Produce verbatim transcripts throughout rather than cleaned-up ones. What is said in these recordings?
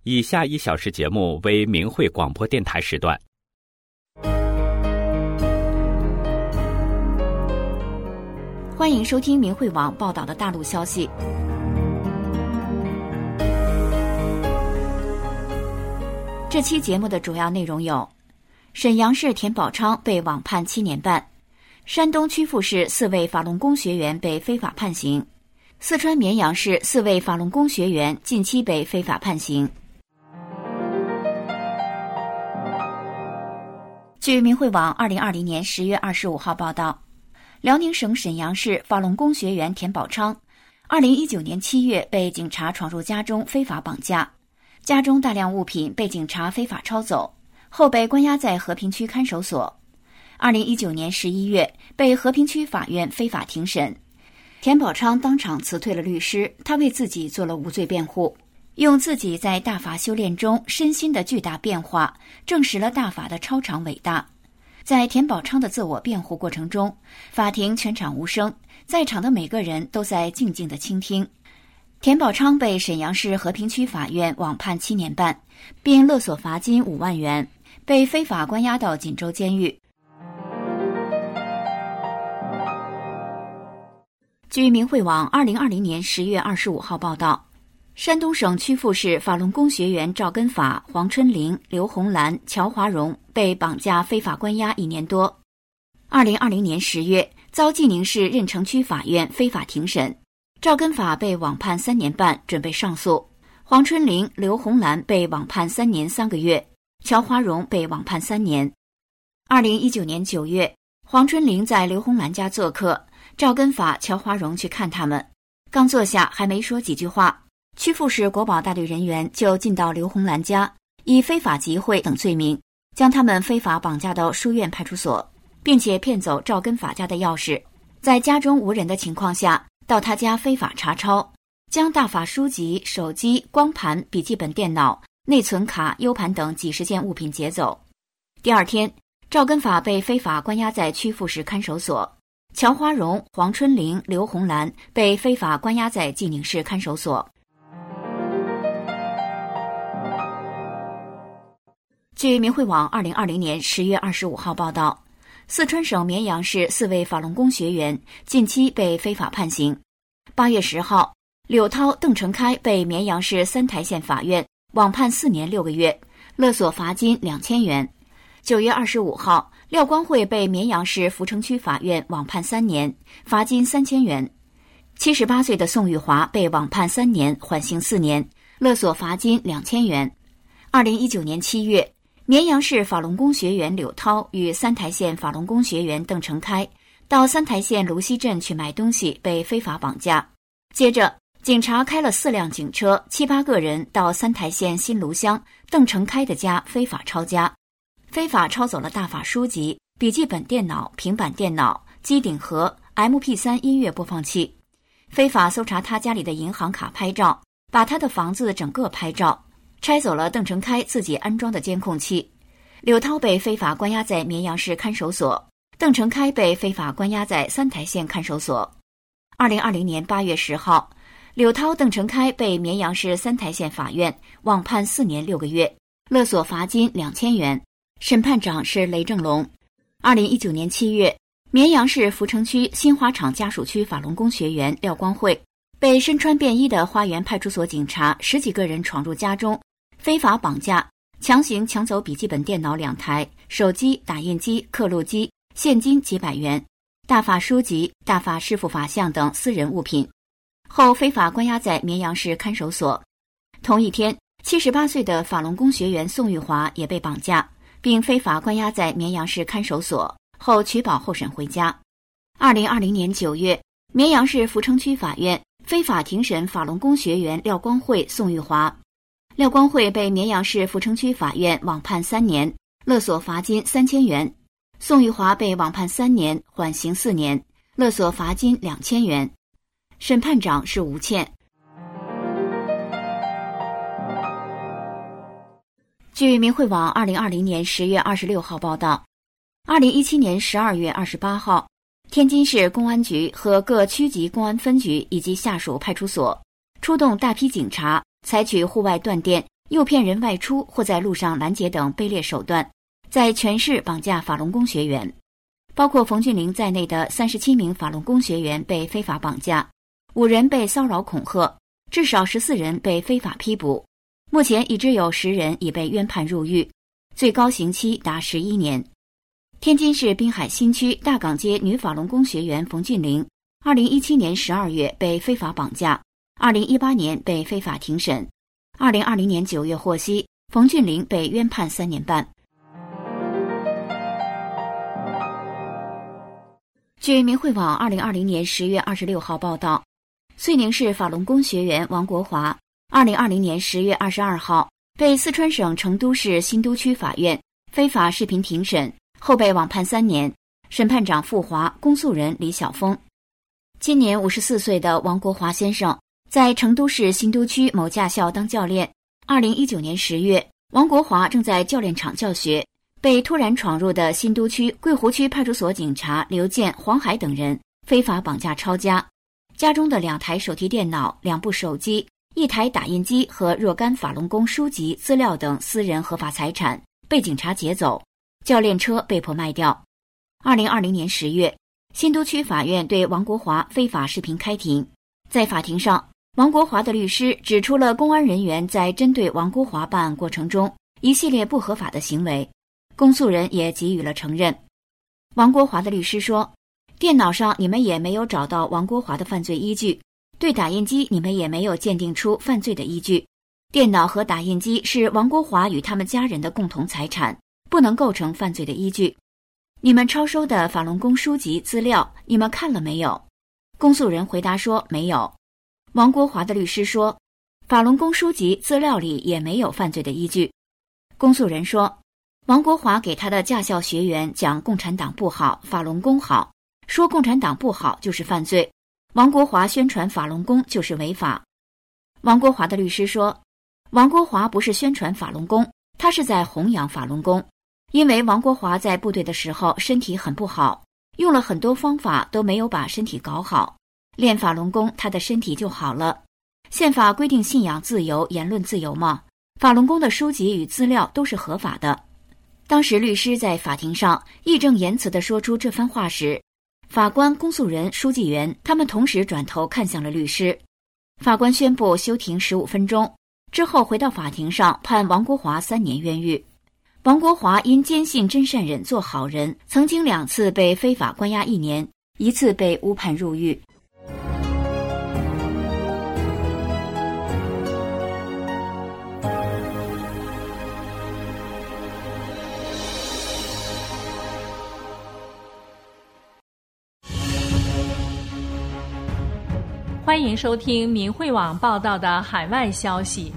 以下一小时节目为明慧广播电台时段。 欢迎收听明慧网报道的大陆消息。这期节目的主要内容有：沈阳市田宝昌被网判七年半，山东曲阜市四位法轮功学员被非法判刑，四川绵阳市四位法轮功学员近期被非法判刑。据明慧网二零二零年十月二十五号报道，辽宁省沈阳市法轮功学员田宝昌二零一九年七月被警察闯入家中非法绑架，家中大量物品被警察非法抄走，后被关押在和平区看守所。二零一九年十一月被和平区法院非法庭审，田宝昌当场辞退了律师，他为自己做了无罪辩护，用自己在大法修炼中身心的巨大变化证实了大法的超常伟大。在田宝昌的自我辩护过程中，法庭全场无声，在场的每个人都在静静地倾听。田宝昌被沈阳市和平区法院网判七年半，并勒索罚金五万元，被非法关押到锦州监狱。据明慧网二零二零年十月二十五号报道，山东省曲阜市法轮功学员赵根法、黄春玲、刘红兰、乔华荣被绑架非法关押一年多。二零二零年十月，遭济宁市任城区法院非法庭审，赵根法被网判三年半，准备上诉；黄春玲、刘红兰被网判三年三个月，乔华荣被网判三年。二零一九年九月，黄春玲在刘红兰家做客，赵根法、乔华荣去看他们，刚坐下还没说几句话，曲阜市国保大队人员就进到刘红兰家，以非法集会等罪名将他们非法绑架到书院派出所，并且骗走赵根法家的钥匙，在家中无人的情况下到他家非法查抄，将大法书籍、手机、光盘、笔记本电脑、内存卡、U 盘等几十件物品劫走。第二天，赵根法被非法关押在曲阜市看守所，乔华荣、黄春玲、刘红兰被非法关押在济宁市看守所。据明慧网二零二零年十月二十五号报道，四川省绵阳市四位法轮功学员近期被非法判刑。八月十号，柳涛、邓成开被绵阳市三台县法院网判四年六个月，勒索罚金两千元。九月二十五号，廖光慧被绵阳市阜成区法院网判三年，罚金三千元。七十八岁的宋玉华被网判三年，缓刑四年，勒索罚金两千元。二零一九年七月，绵阳市法轮功学员柳涛与三台县法轮功学员邓成开到三台县芦溪镇去买东西，被非法绑架。接着，警察开了四辆警车，七八个人到三台县新芦乡邓成开的家非法抄家，非法抄走了大法书籍、笔记本电脑、平板电脑、机顶盒、M P 三 音乐播放器，非法搜查他家里的银行卡拍照，把他的房子整个拍照，拆走了邓成开自己安装的监控器。柳涛被非法关押在绵阳市看守所，邓成开被非法关押在三台县看守所。二零二零年八月十号，柳涛、邓成开被绵阳市三台县法院网判四年六个月，勒索罚金两千元。审判长是雷正龙。二零一九年七月，绵阳市阜成区新花场家属区法轮功学员廖光慧被身穿便衣的花园派出所警察十几个人闯入家中，非法绑架，强行抢走笔记本电脑两台、手机、打印机、刻录机、现金几百元、大法书籍、大法师父法像等私人物品，后非法关押在绵阳市看守所。同一天，七十八岁的法轮功学员宋玉华也被绑架，并非法关押在绵阳市看守所，后取保候审回家。二零二零年九月，绵阳市阜成区法院非法庭审法轮功学员廖光慧、宋玉华。廖光慧被绵阳市阜成区法院网判三年，勒索罚金三千元；宋玉华被网判三年，缓刑四年，勒索罚金两千元。审判长是吴倩。据明慧网二零二零年十月二十六号报道，二零一七年十二月二十八号，天津市公安局和各区级公安分局以及下属派出所出动大批警察，采取户外断电、 诱骗人外出或在路上拦截等卑劣手段，在全市绑架法轮功学员。包括冯俊玲在内的三十七名法轮功学员被非法绑架，五人被骚扰恐吓，至少十四人被非法批捕。目前已知有十人已被冤判入狱，最高刑期达十一年。天津市滨海新区大港街女法轮功学员冯俊玲，二零一七年十二月被非法绑架，二零一八年被非法庭审，二零二零年九月获悉，冯俊玲被冤判三年半。据明慧网二零二零年十月二十六号报道，遂宁市法轮功学员王国华，二零二零年十月二十二号被四川省成都市新都区法院非法视频庭审，后被网判三年，审判长傅华，公诉人李晓峰。今年五十四岁的王国华先生在成都市新都区某驾校当教练。二零一九年十月，王国华正在教练场教学，被突然闯入的新都区桂湖区派出所警察刘建、黄海等人非法绑架抄家，家中的两台手提电脑、两部手机、一台打印机和若干法轮功书籍、资料等私人合法财产被警察劫走，教练车被迫卖掉。二零二零年十月，新都区法院对王国华非法视频开庭。在法庭上，王国华的律师指出了公安人员在针对王国华办案过程中一系列不合法的行为，公诉人也给予了承认。王国华的律师说，电脑上你们也没有找到王国华的犯罪依据，对打印机你们也没有鉴定出犯罪的依据，电脑和打印机是王国华与他们家人的共同财产，不能构成犯罪的依据。你们抄收的法轮功书籍资料你们看了没有？公诉人回答说没有。王国华的律师说，法轮功书籍资料里也没有犯罪的依据。公诉人说，王国华给他的驾校学员讲共产党不好，法轮功好，说共产党不好就是犯罪，王国华宣传法轮功就是违法。王国华的律师说，王国华不是宣传法轮功，他是在弘扬法轮功，因为王国华在部队的时候身体很不好，用了很多方法都没有把身体搞好，练法轮功他的身体就好了。宪法规定信仰自由、言论自由嘛，法轮功的书籍与资料都是合法的。当时律师在法庭上义正言辞地说出这番话时，法官、公诉人、书记员他们同时转头看向了律师。法官宣布休庭十五分钟，之后回到法庭上判王国华三年冤狱。王国华因坚信真善忍做好人，曾经两次被非法关押一年，一次被误判入狱。 欢迎收听明慧网报道的海外消息。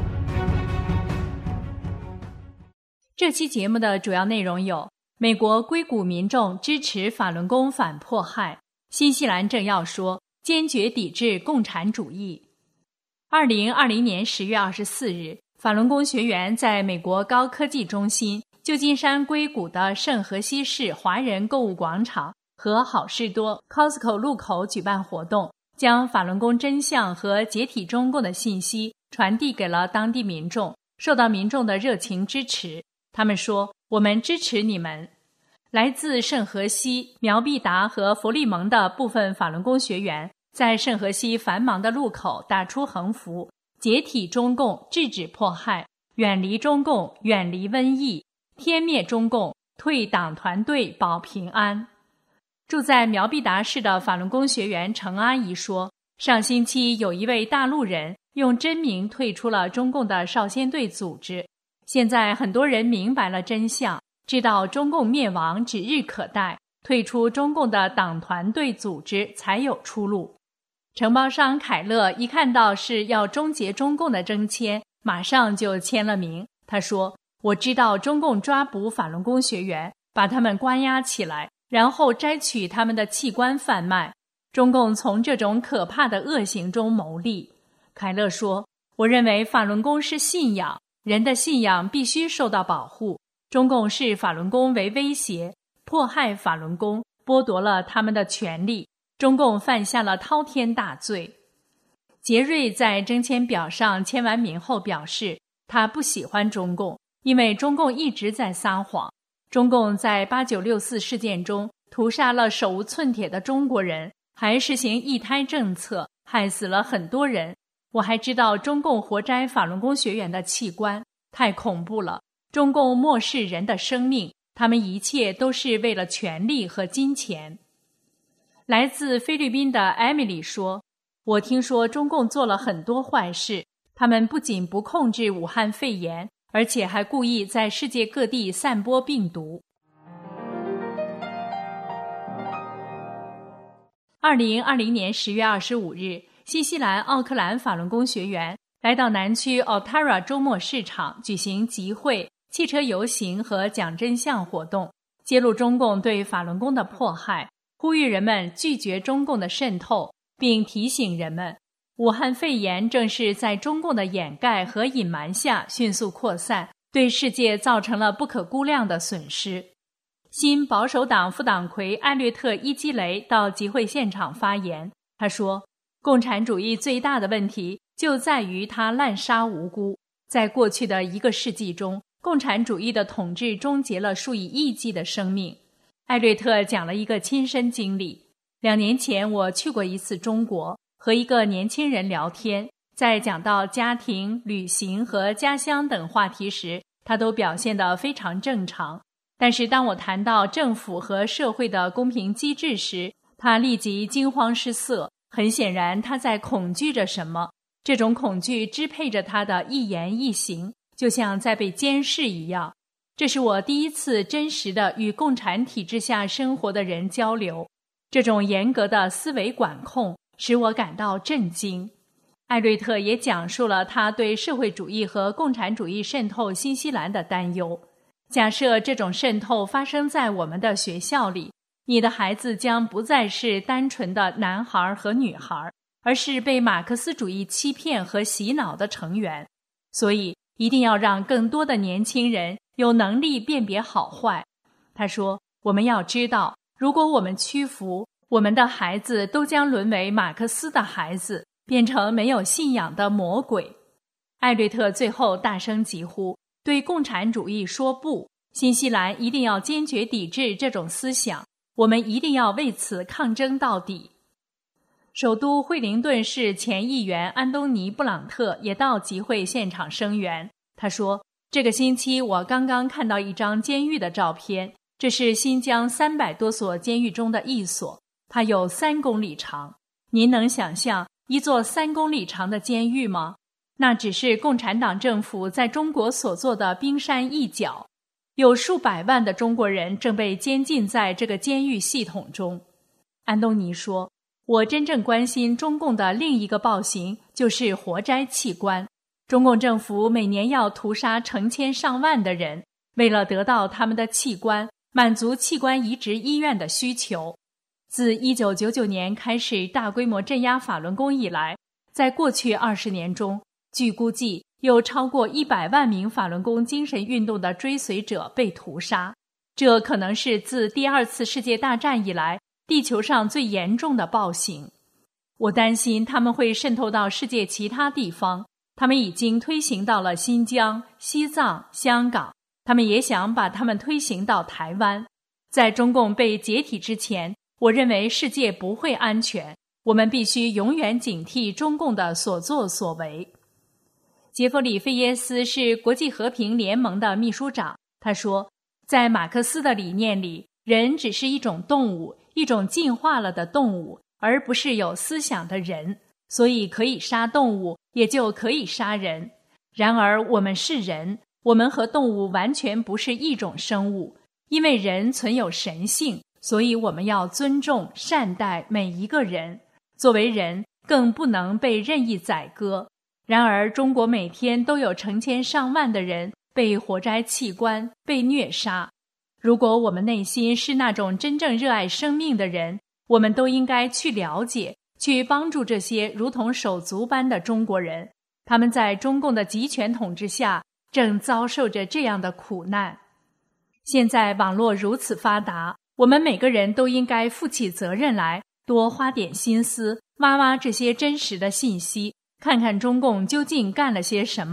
这期节目的主要内容有：美国硅谷民众支持法轮功反迫害；新西兰政要说坚决抵制共产主义。二零二零年十月二十四日，法轮功学员在美国高科技中心、旧金山硅谷的圣荷西市华人购物广场和好事多 Costco 路口举办活动，将法轮功真相和解体中共的信息传递给了当地民众，受到民众的热情支持。他们说，我们支持你们。来自圣荷西、苗必达和弗利蒙的部分法轮功学员在圣荷西繁忙的路口打出横幅，解体中共，制止迫害，远离中共，远离瘟疫，天灭中共，退党团队保平安。住在苗必达市的法轮功学员程阿姨说，上星期有一位大陆人用真名退出了中共的少先队组织，现在很多人明白了真相，知道中共灭亡指日可待，退出中共的党团队组织才有出路。承包商凯勒一看到是要终结中共的征签，马上就签了名。他说，我知道中共抓捕法轮功学员，把他们关押起来，然后摘取他们的器官贩卖，中共从这种可怕的恶行中牟利。凯勒说，我认为法轮功是信仰，人的信仰必须受到保护，中共视法轮功为威胁，迫害法轮功，剥夺了他们的权利，中共犯下了滔天大罪。杰瑞在征签表上签完名后表示， 他不喜欢中共，因为中共一直在撒谎。中共在八九六四事件中屠杀了手无寸铁的中国人，还实行一胎政策，害死了很多人。我还知道中共活摘法轮功学员的器官，太恐怖了。中共漠视人的生命，他们一切都是为了权力和金钱。来自菲律宾的艾米丽说，我听说中共做了很多坏事，他们不仅不控制武汉肺炎，而且还故意在世界各地散播病毒。二零二零年十月二十五日，新西兰奥克兰法轮功学员来到南区 Otara 周末市场举行集会、汽车游行和讲真相活动，揭露中共对法轮功的迫害，呼吁人们拒绝中共的渗透，并提醒人们，武汉肺炎正是在中共的掩盖和隐瞒下迅速扩散，对世界造成了不可估量的损失。新保守党副党魁艾略特·伊基雷到集会现场发言，他说，共产主义最大的问题就在于它滥杀无辜。在过去的一个世纪中，共产主义的统治终结了数以亿计的生命。艾略特讲了一个亲身经历，两年前我去过一次中国，和一个年轻人聊天，在讲到家庭、旅行和家乡等话题时，他都表现得非常正常。但是当我谈到政府和社会的公平机制时，他立即惊慌失色，很显然他在恐惧着什么，这种恐惧支配着他的一言一行，就像在被监视一样。这是我第一次真实的与共产体制下生活的人交流，这种严格的思维管控使我感到震惊。艾略特也讲述了他对社会主义和共产主义渗透新西兰的担忧。假设这种渗透发生在我们的学校里，你的孩子将不再是单纯的男孩和女孩，而是被马克思主义欺骗和洗脑的成员。所以一定要让更多的年轻人有能力辨别好坏。他说，我们要知道，如果我们屈服，我们的孩子都将沦为马克思的孩子，变成没有信仰的魔鬼。艾略特最后大声疾呼，对共产主义说不，新西兰一定要坚决抵制这种思想，我们一定要为此抗争到底。首都惠灵顿市前议员安东尼·布朗特也到集会现场声援。他说，这个星期我刚刚看到一张监狱的照片，这是新疆三百多所监狱中的一所，它有三公里长。您能想象一座三公里长的监狱吗？那只是共产党政府在中国所做的冰山一角，有数百万的中国人正被监禁在这个监狱系统中。安东尼说，我真正关心中共的另一个暴行就是活摘器官。中共政府每年要屠杀成千上万的人，为了得到他们的器官，满足器官移植医院的需求。自一九九九年开始大规模镇压法轮功以来，在过去二十年中，据估计有超过一百万名法轮功精神运动的追随者被屠杀，这可能是自第二次世界大战以来地球上最严重的暴行。我担心他们会渗透到世界其他地方，他们已经推行到了新疆、西藏、香港，他们也想把他们推行到台湾。在中共被解体之前，我认为世界不会安全，我们必须永远警惕中共的所作所为。杰弗里·费耶斯是国际和平联盟的秘书长，他说，在马克思的理念里，人只是一种动物，一种进化了的动物，而不是有思想的人，所以可以杀动物，也就可以杀人。然而我们是人，我们和动物完全不是一种生物，因为人存有神性，所以我们要尊重、善待每一个人。作为人，更不能被任意宰割。然而中国每天都有成千上万的人被活摘器官，被虐杀。如果我们内心是那种真正热爱生命的人，我们都应该去了解，去帮助这些如同手足般的中国人。他们在中共的集权统治下正遭受着这样的苦难。现在网络如此发达，我们每个人都应该负起责任来，多花点心思挖挖这些真实的信息，看看中共究竟干了些什么，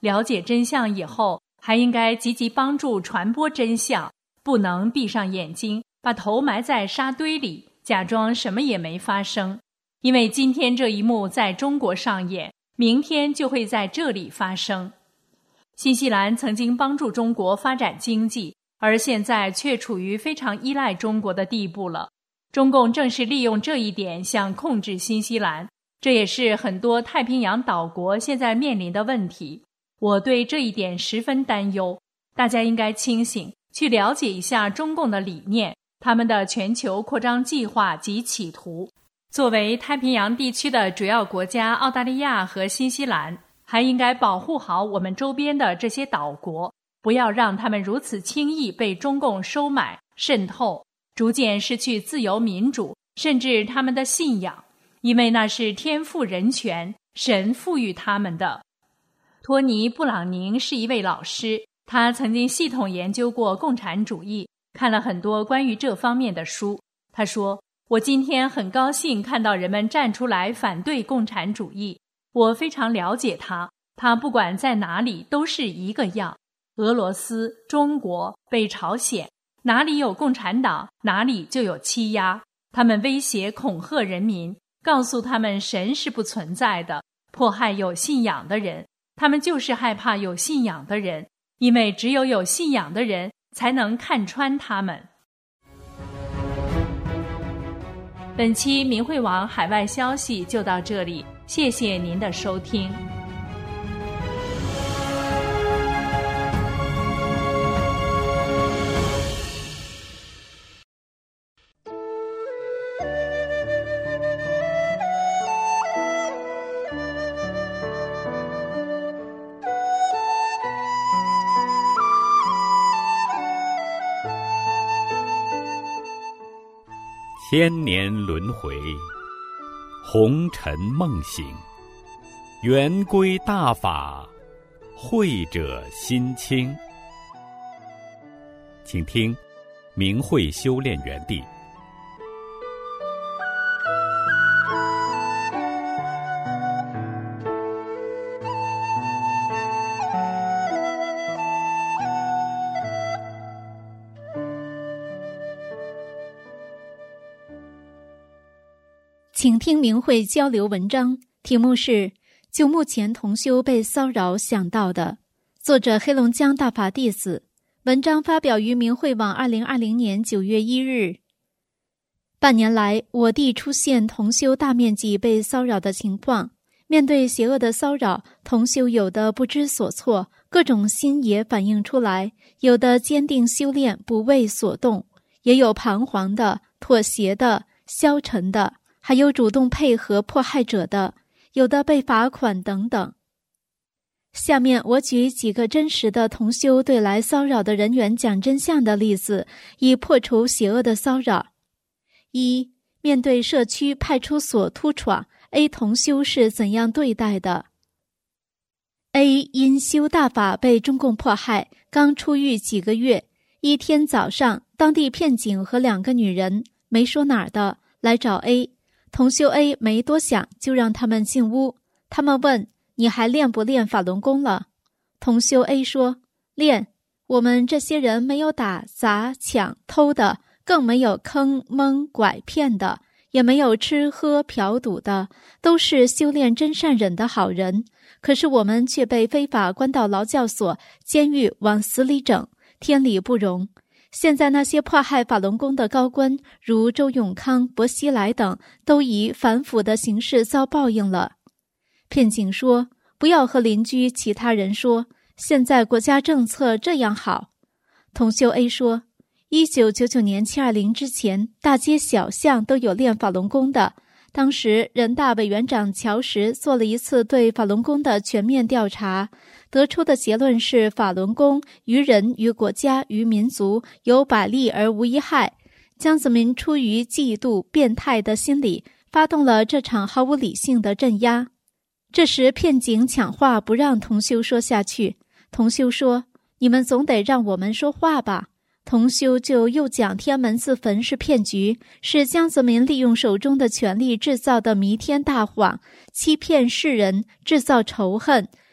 了解真相以后，还应该积极帮助传播真相，不能闭上眼睛，把头埋在沙堆里，假装什么也没发生。因为今天这一幕在中国上演，明天就会在这里发生。新西兰曾经帮助中国发展经济，而现在却处于非常依赖中国的地步了。中共正是利用这一点想控制新西兰，这也是很多太平洋岛国现在面临的问题。我对这一点十分担忧，大家应该清醒，去了解一下中共的理念，他们的全球扩张计划及企图。作为太平洋地区的主要国家，澳大利亚和新西兰还应该保护好我们周边的这些岛国，不要让他们如此轻易被中共收买、渗透，逐渐失去自由民主，甚至他们的信仰，因为那是天赋人权，神赋予他们的。托尼·布朗宁是一位老师，他曾经系统研究过共产主义，看了很多关于这方面的书。他说，我今天很高兴看到人们站出来反对共产主义，我非常了解他，他不管在哪里都是一个样。俄罗斯、中国、北朝鲜，哪里有共产党，哪里就有欺压。他们威胁恐吓人民，告诉他们神是不存在的，迫害有信仰的人。他们就是害怕有信仰的人，因为只有有信仰的人才能看穿他们。本期明慧网海外消息就到这里，谢谢您的收听。 千年轮回，红尘梦醒，圆规大法，慧者心清。请听明慧修炼园地。 请听明慧交流文章，题目是就目前同修被骚扰想到的，作者黑龙江大法弟子，文章发表于明慧网二零二零年九月一日。半年来，我地出现同修大面积被骚扰的情况，面对邪恶的骚扰，同修有的不知所措，各种心也反映出来，有的坚定修炼不为所动，也有彷徨的、妥协的、消沉的，还有主动配合迫害者的，有的被罚款等等。下面我举几个真实的同修对来骚扰的人员讲真相的例子，以破除邪恶的骚扰。一、面对社区派出所突闯 A 同修是怎样对待的？ A 因修大法被中共迫害，刚出狱几个月。一天早上，当地骗警和两个女人，没说哪儿的，来找 A。同修 A 没多想，就让他们进屋。他们问，你还练不练法轮功了？同修 A 说，练。我们这些人没有打砸抢偷的，更没有坑蒙拐骗的，也没有吃喝嫖赌的，都是修炼真善忍的好人。可是我们却被非法关到劳教所、监狱，往死里整，天理不容。现在那些迫害法轮功的高官，如周永康、薄熙来等，都以反腐的形式遭报应了。骗警说，不要和邻居其他人说，现在国家政策这样好。同修 A 说，一九九九年七二零之前，大街小巷都有练法轮功的。当时人大委员长乔石做了一次对法轮功的全面调查，得出的结论是法轮功于人于国家于民族有百利而无一害。江泽民出于嫉妒变态的心理，发动了这场毫无理性的镇压。这时骗警抢话不让同修说下去，同修说，你们总得让我们说话吧。同修就又讲天安门自焚是骗局，是江泽民利用手中的权力制造的弥天大谎，欺骗世人，制造仇恨，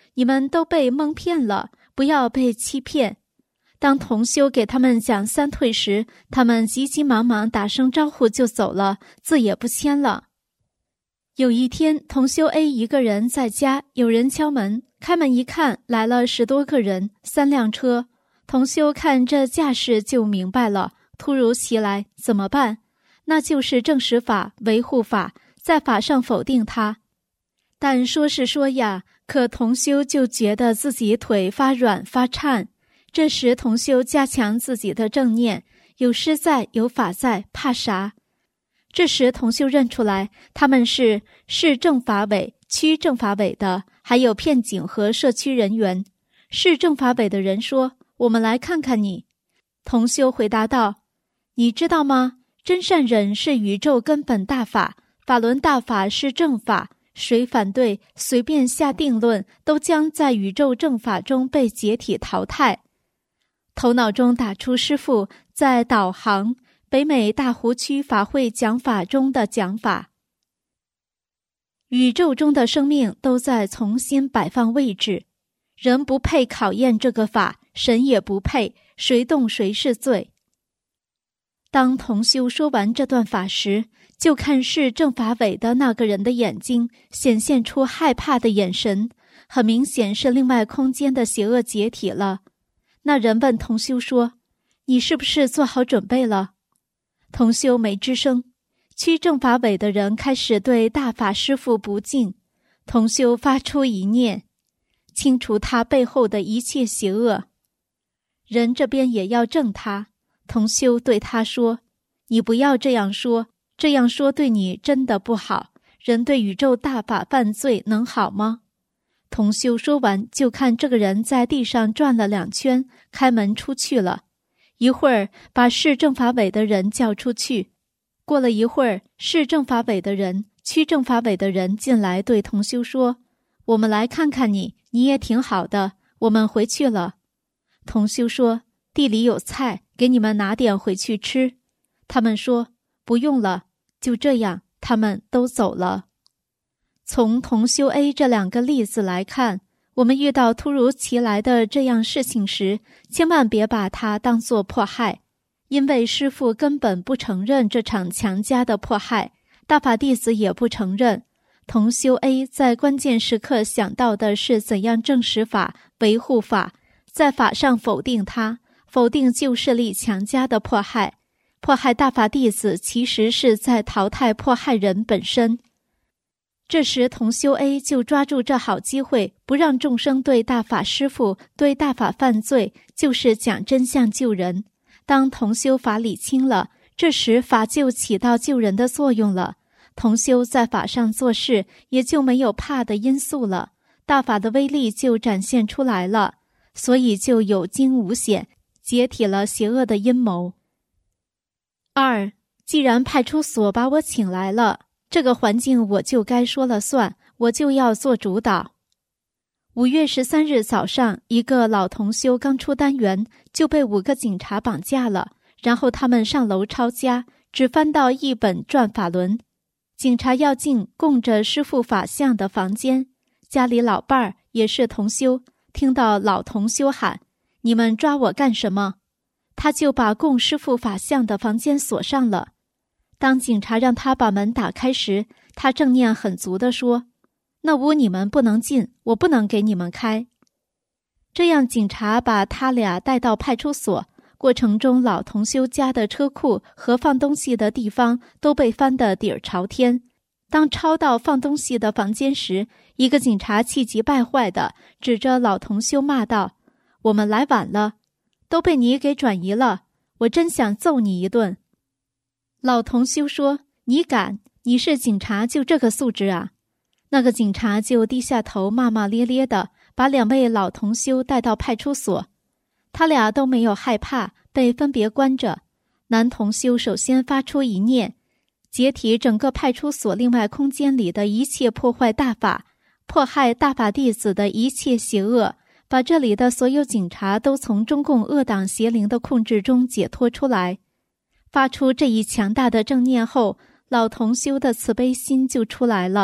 你们都被蒙骗了，不要被欺骗。当同修给他们讲三退时，他们急急忙忙打声招呼就走了，字也不签了。有一天，同修 A 一个人在家，有人敲门，开门一看，来了十多个人，三辆车。同修看这架势就明白了，突如其来怎么办？那就是证实法、维护法，在法上否定它。但说是说呀，可同修就觉得自己腿发软发颤。这时同修加强自己的正念，有师在，有法在，怕啥？这时同修认出来，他们是市政法委、区政法委的，还有片警和社区人员。市政法委的人说：“我们来看看你。”同修回答道：“你知道吗？真善忍是宇宙根本大法，法轮大法是正法。谁反对，随便下定论，都将在宇宙正法中被解体淘汰。”头脑中打出师父在导航北美大湖区法会讲法中的讲法：宇宙中的生命都在重新摆放位置，人不配考验这个法，神也不配，谁动谁是罪。当同修说完这段法时，就看市政法委的那个人的眼睛显现出害怕的眼神，很明显是另外空间的邪恶解体了。那人问同修说：“你是不是做好准备了？”同修没吱声。区政法委的人开始对大法师父不敬。同修发出一念，清除他背后的一切邪恶。人这边也要正他。同修对他说：“你不要这样说，这样说对你真的不好。人对宇宙大法犯罪能好吗？”同修说完，就看这个人在地上转了两圈，开门出去了。一会儿把市政法委的人叫出去。过了一会儿，市政法委的人、区政法委的人进来对同修说：“我们来看看你，你也挺好的，我们回去了。”同修说：“地里有菜，给你们拿点回去吃。”他们说：“不用了。”就这样，他们都走了。从同修 A 这两个例子来看，我们遇到突如其来的这样事情时，千万别把它当作迫害，因为师父根本不承认这场强加的迫害，大法弟子也不承认。同修 A 在关键时刻想到的是怎样证实法、维护法，在法上否定它，否定旧势力强加的迫害。迫害大法弟子其实是在淘汰迫害人本身。这时同修 A 就抓住这好机会，不让众生对大法师父、对大法犯罪，就是讲真相救人。当同修法理清了，这时法就起到救人的作用了。同修在法上做事，也就没有怕的因素了，大法的威力就展现出来了，所以就有惊无险，解体了邪恶的阴谋。二，既然派出所把我请来了，这个环境我就该说了算，我就要做主导。五月十三日早上，一个老同修刚出单元就被五个警察绑架了，然后他们上楼抄家，只翻到一本转法轮。警察要进供着师父法像的房间，家里老伴儿也是同修，听到老同修喊：“你们抓我干什么？”他就把供师父法像的房间锁上了。当警察让他把门打开时，他正念很足地说：“那屋你们不能进，我不能给你们开。”这样警察把他俩带到派出所，过程中老同修家的车库和放东西的地方都被翻得底儿朝天。当抄到放东西的房间时，一个警察气急败坏地指着老同修骂道：“我们来晚了，都被你给转移了，我真想揍你一顿。”老同修说：“你敢？你是警察就这个素质啊？”那个警察就低下头骂骂咧咧的，把两位老同修带到派出所。他俩都没有害怕，被分别关着。男同修首先发出一念，解体整个派出所另外空间里的一切破坏大法、迫害大法弟子的一切邪恶，把这里的所有警察都从中共恶党邪灵的控制中解脱出来。发出这一强大的正念后，老同修的慈悲心就出来了，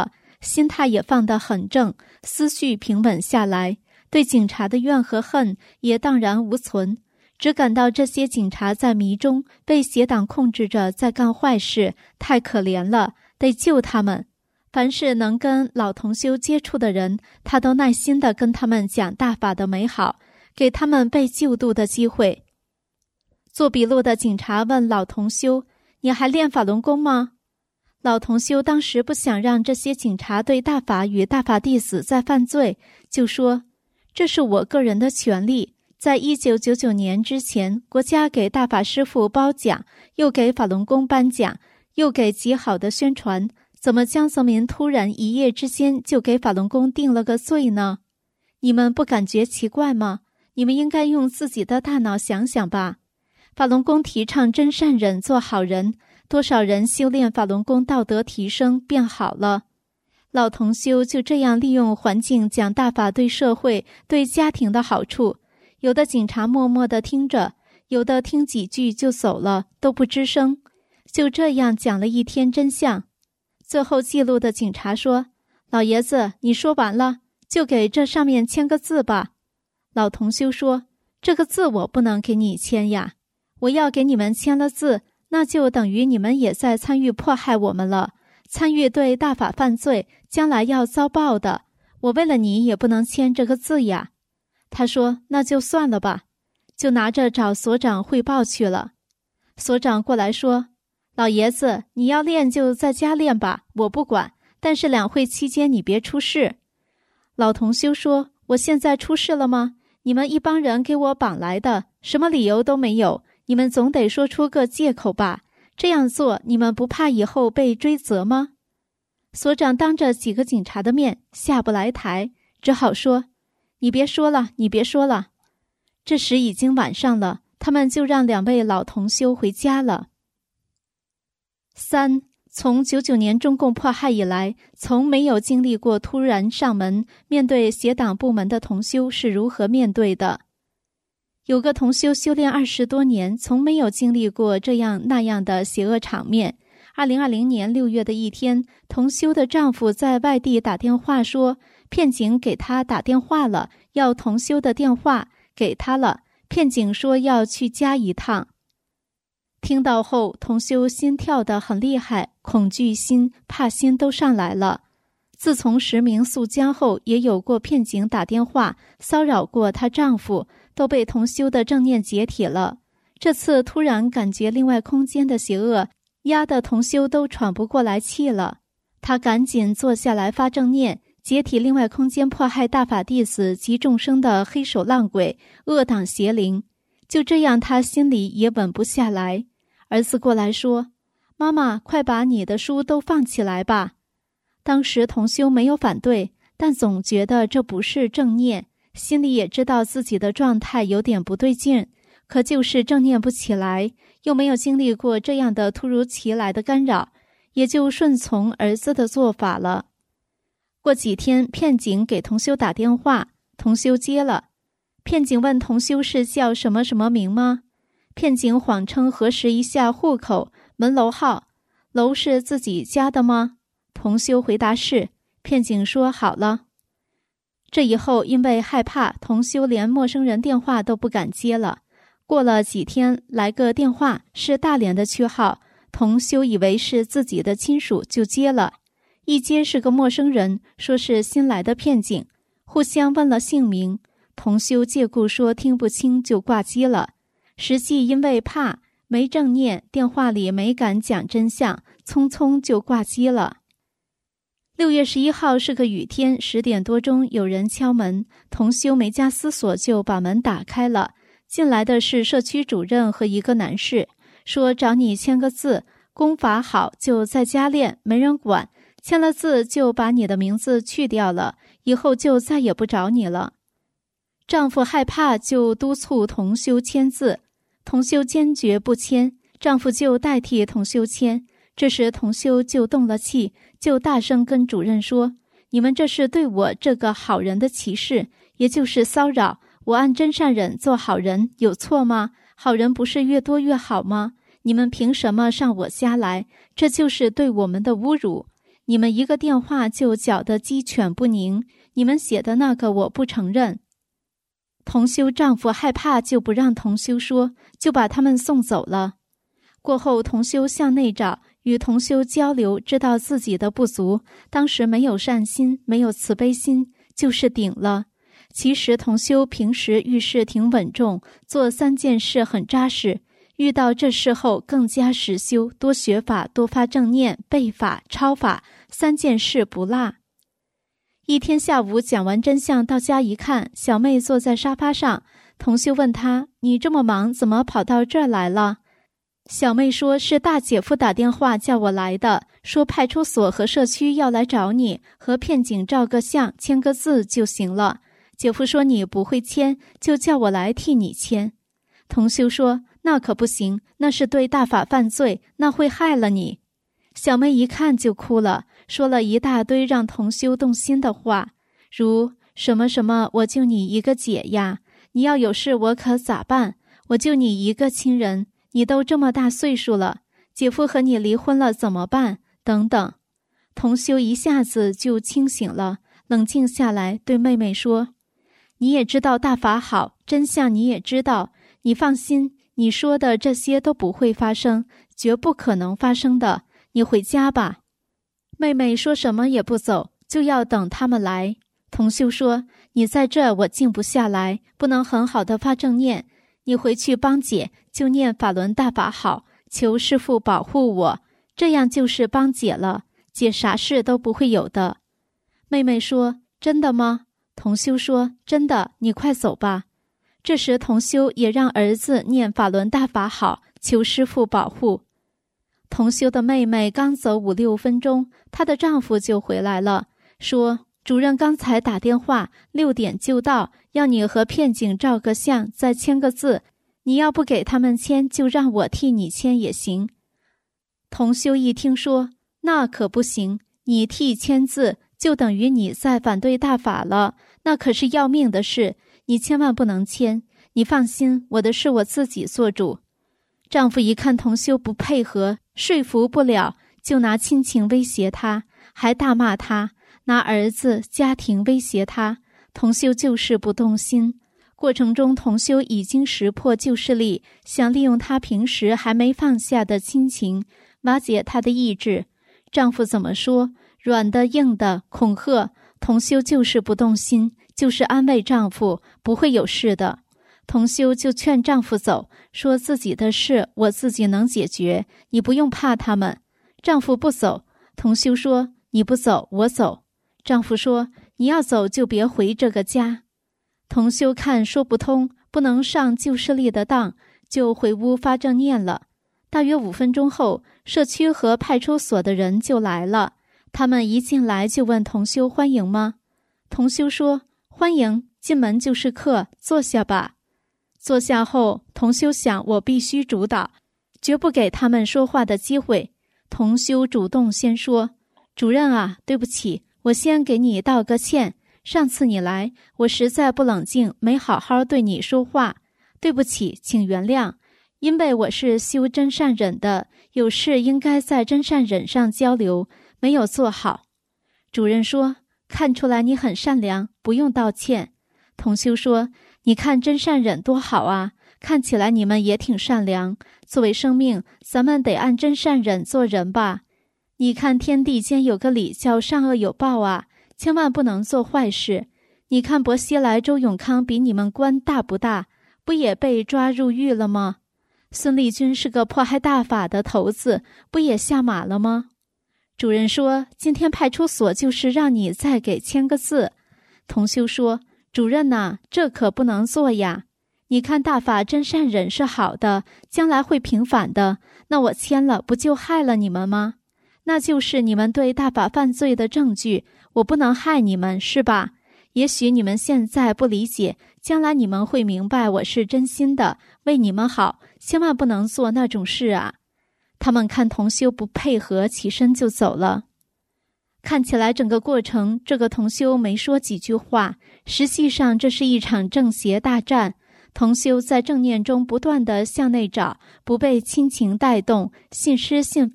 心态也放得很正，思绪平稳下来，对警察的怨和恨也荡然无存，只感到这些警察在迷中被邪党控制着，在干坏事，太可怜了，得救他们。凡是能跟老同修接触的人，他都耐心地跟他们讲大法的美好，给他们被救度的机会。做笔录的警察问老同修：你还练法轮功吗？老同修当时不想让这些警察对大法与大法弟子再犯罪，就说：这是我个人的权利，在一九九九年之前，国家给大法师父褒奖，又给法轮功颁奖，又给极好的宣传，怎么江泽民突然一夜之间就给法轮功定了个罪呢？你们不感觉奇怪吗？你们应该用自己的大脑想想吧。法轮功提倡真善忍，做好人，多少人修炼法轮功，道德提升，变好了。老同修就这样利用环境讲大法对社会、对家庭的好处。有的警察默默地听着，有的听几句就走了，都不吱声。就这样讲了一天真相。最后记录的警察说：老爷子，你说完了，就给这上面签个字吧。老同修说：这个字我不能给你签呀，我要给你们签了字，那就等于你们也在参与迫害我们了，参与对大法犯罪，将来要遭报的，我为了你也不能签这个字呀。他说：那就算了吧，就拿着找所长汇报去了。所长过来说：老爷子，你要练就在家练吧，我不管，但是两会期间你别出事。老同修说：我现在出事了吗？你们一帮人给我绑来的，什么理由都没有，你们总得说出个借口吧，这样做你们不怕以后被追责吗？所长当着几个警察的面下不来台，只好说：你别说了，你别说了。这时已经晚上了，他们就让两位老同修回家了。三，从九九年中共迫害以来，从没有经历过突然上门面对邪党部门的同修是如何面对的。有个同修修炼二十多年，从没有经历过这样那样的邪恶场面。二零二零年六月的一天，同修的丈夫在外地打电话说，骗警给他打电话了，要同修的电话，给他了，骗警说要去家一趟。听到后，同修心跳得很厉害，恐惧心、怕心都上来了。自从实名诉僵后，也有过骗警打电话骚扰过她丈夫，都被同修的正念解体了。这次突然感觉另外空间的邪恶压得同修都喘不过来气了，她赶紧坐下来发正念，解体另外空间迫害大法弟子及众生的黑手浪鬼、恶党邪灵。就这样，她心里也稳不下来。儿子过来说：妈妈，快把你的书都放起来吧。当时同修没有反对，但总觉得这不是正念，心里也知道自己的状态有点不对劲，可就是正念不起来，又没有经历过这样的突如其来的干扰，也就顺从儿子的做法了。过几天，骗警给同修打电话，同修接了。骗警问同修是叫什么什么名吗？骗警谎称核实一下户口、门楼号，楼是自己家的吗？同修回答是。骗警说好了。这以后因为害怕，同修连陌生人电话都不敢接了。过了几天，来个电话，是大连的区号，同修以为是自己的亲属，就接了。一接是个陌生人，说是新来的骗警，互相问了姓名，同修借故说听不清就挂机了。实际因为怕没正念，电话里没敢讲真相，匆匆就挂机了。六月十一号是个雨天，十点多钟有人敲门，同修没加思索就把门打开了。进来的是社区主任和一个男士，说找你签个字，功法好就在家练，没人管，签了字就把你的名字去掉了，以后就再也不找你了。丈夫害怕，就督促同修签字，同修坚决不签，丈夫就代替同修签。这时同修就动了气，就大声跟主任说：你们这是对我这个好人的歧视，也就是骚扰，我按真善忍做好人，有错吗？好人不是越多越好吗？你们凭什么上我家来？这就是对我们的侮辱。 你们一个电话就搅得鸡犬不宁，你们写的那个我不承认。同修丈夫害怕，就不让同修说，就把他们送走了。过后同修向内找，与同修交流，知道自己的不足，当时没有善心，没有慈悲心，就是顶了。其实同修平时遇事挺稳重，做三件事很扎实，遇到这事后更加实修，多学法，多发正念，背法抄法，三件事不落。一天下午讲完真相到家一看，小妹坐在沙发上，同修问她，你这么忙怎么跑到这儿来了？小妹说，是大姐夫打电话叫我来的，说派出所和社区要来找你，和片警照个相，签个字就行了。姐夫说你不会签，就叫我来替你签。同修说，那可不行，那是对大法犯罪，那会害了你。小妹一看就哭了，说了一大堆让同修动心的话，如什么什么我就你一个姐呀，你要有事我可咋办，我就你一个亲人，你都这么大岁数了，姐夫和你离婚了怎么办等等。同修一下子就清醒了，冷静下来对妹妹说，你也知道大法好，真相你也知道，你放心，你说的这些都不会发生，绝不可能发生的，你回家吧。妹妹说什么也不走，就要等他们来。同修说，你在这我静不下来，不能很好的发正念，你回去帮姐就念法轮大法好，求师父保护我，这样就是帮姐了，姐啥事都不会有的。妹妹说，真的吗？同修说，真的，你快走吧。这时同修也让儿子念法轮大法好，求师父保护。同修的妹妹刚走五六分钟，她的丈夫就回来了，说，主任刚才打电话，六点就到，要你和片警照个相，再签个字，你要不给他们签，就让我替你签也行。同修一听说，那可不行，你替签字就等于你在反对大法了，那可是要命的事，你千万不能签，你放心，我的事我自己做主。丈夫一看同修不配合，说服不了，就拿亲情威胁他，还大骂他，拿儿子家庭威胁他，同修就是不动心。过程中同修已经识破旧势力，想利用他平时还没放下的亲情瓦解他的意志，丈夫怎么说，软的硬的恐吓，同修就是不动心，就是安慰丈夫不会有事的。同修就劝丈夫走，说自己的事我自己能解决，你不用怕他们。丈夫不走，同修说，你不走我走。丈夫说，你要走就别回这个家。同修看说不通，不能上旧势力的当，就回屋发正念了。大约五分钟后，社区和派出所的人就来了，他们一进来就问同修欢迎吗？同修说，欢迎，进门就是客，坐下吧。坐下后，同修想，我必须主导，绝不给他们说话的机会。同修主动先说，主任啊，对不起，我先给你道个歉，上次你来，我实在不冷静，没好好对你说话，对不起，请原谅。因为我是修真善忍的，有事应该在真善忍上交流，没有做好。主任说，看出来你很善良，不用道歉。同修说，你看真善忍多好啊，看起来你们也挺善良，作为生命，咱们得按真善忍做人吧。你看天地间有个理叫善恶有报啊，千万不能做坏事。你看薄熙来周永康比你们官大不大，不也被抓入狱了吗？孙立军是个迫害大法的头子，不也下马了吗？主任说，今天派出所就是让你再给签个字。同修说，主任呐，这可不能做呀。你看大法真善忍是好的，将来会平反的，那我签了不就害了你们吗？那就是你们对大法犯罪的证据，我不能害你们，是吧？也许你们现在不理解，将来你们会明白我是真心的，为你们好，千万不能做那种事啊。他们看同修不配合，起身就走了。看起来整个过程，这个同修没说几句话，实际上这是一场正邪大战。同修在正念中不断地向内找，不被亲情带动，信师信法，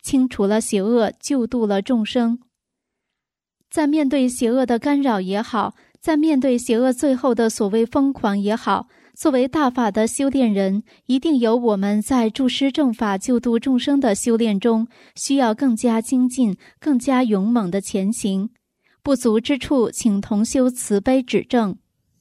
清除了邪恶，救度了众生。在面对邪恶的干扰也好，在面对邪恶最后的所谓疯狂也好，作为大法的修炼人，一定有我们在助施正法救度众生的修炼中，需要更加精进、更加勇猛的前行。不足之处，请同修慈悲指正。